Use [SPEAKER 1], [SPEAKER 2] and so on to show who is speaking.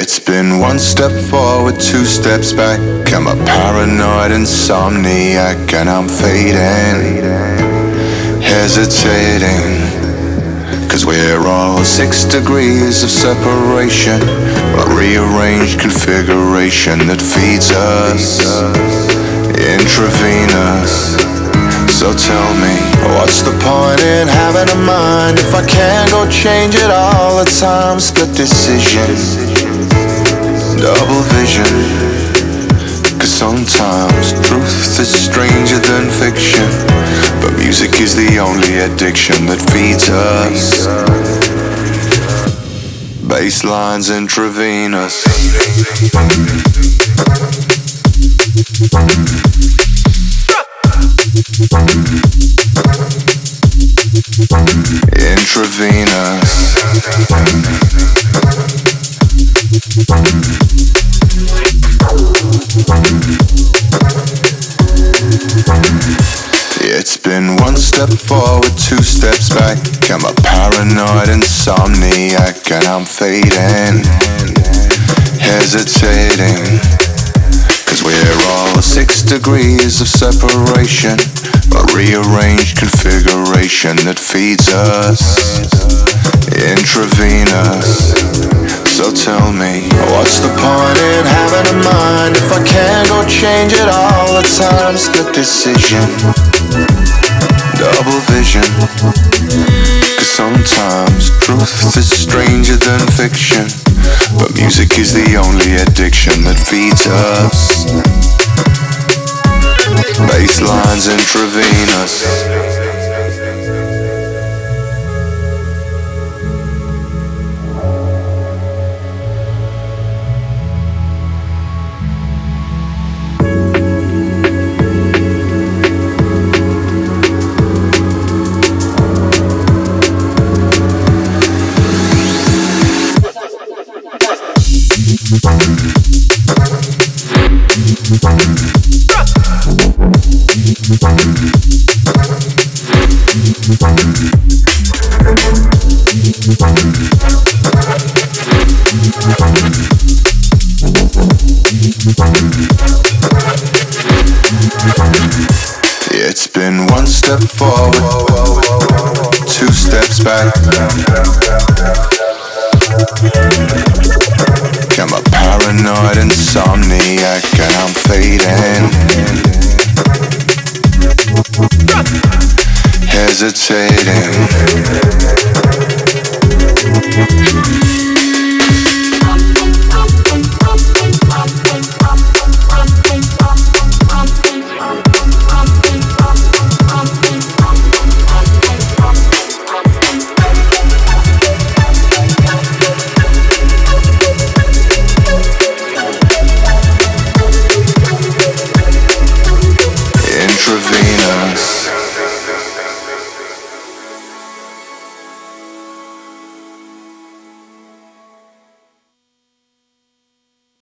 [SPEAKER 1] It's been one step forward, two steps back. I'm a paranoid insomniac and I'm fading, hesitating. Cause we're all 6 degrees of separation, a rearranged configuration that feeds us intravenous. So tell me, what's the point in having a mind if I can't go change it all the time? Split decision, double vision. Cause sometimes truth is stranger than fiction, but music is the only addiction that feeds us. Basslines intravenous. Intravenous. It's been one step forward, two steps back. I'm a paranoid insomniac and I'm fading, hesitating. Cause we're all 6 degrees of separation, a rearranged configuration that feeds us intravenous. So tell me, what's the point in having a mind if I can't go change it all the time? Split decision, double vision. Cause sometimes truth is stranger than fiction, but music is the only addiction that feeds us. Basslines intravenous. It's been one step forward, two steps back. I'm a paranoid insomniac and I'm fading, hesitating.